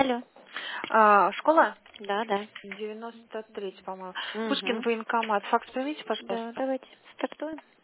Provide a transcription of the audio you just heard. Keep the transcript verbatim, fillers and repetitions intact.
Алло. А, школа? Да, да. девяносто третий, по-моему. Угу. Пушкин, военкомат. Факс примите, Да, пожалуйста. давайте стартуем.